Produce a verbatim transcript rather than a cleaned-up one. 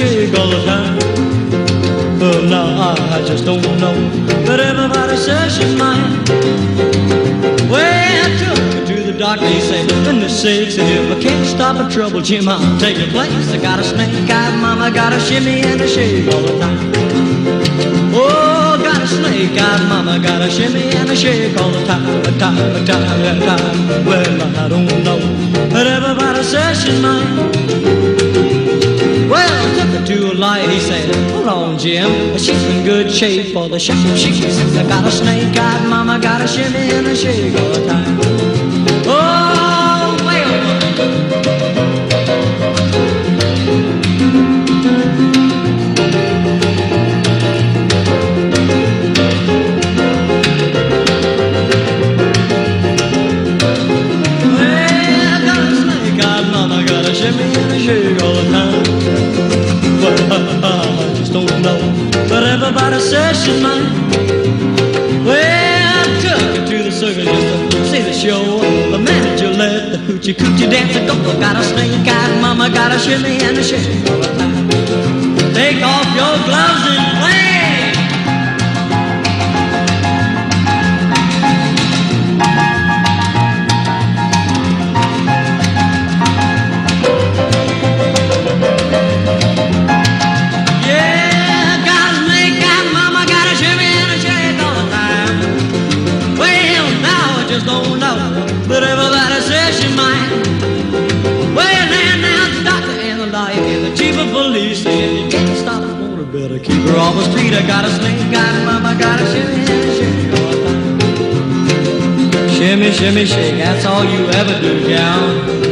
shake all the time. Well, now I just don't know, but everybody says she's mine. Well, I took her to the doctor, he said, and the sakes of him, I can't stop a trouble, Jim, I'll take your place. I got a snake-eyed mama, got a shimmy and a shake all the time. Oh, got a snake-eyed mama, got a shimmy and a shake all the time, a time, a time, a time. Well, I don't know, but everybody says she's mine. Well, I took her to a light, he said, hold on, Jim, she's in good shape for the show. She says, I got a snake-eyed mama, got a shimmy and a shake all the time. Oh, well. Well, got a snake-eyed mama, got a shimmy and a shake all the time. I just don't know, but everybody says she's mine. Well, I took her to the circus just to see the show. The manager let the hoochie coochie dance a go. Got a snake-eyed mama, got a shimmy and a shake all the time. Take off your gloves and play. Don't know, but everybody says she's mine. Well, now, now, the doctor and the lawyer and the chief of police said you can't stop a woman, better keep her off the street. I got a snake-eyed mama, got a shimmy and a shake all the time. Shimmy, shimmy, shake, that's all you ever do, gal.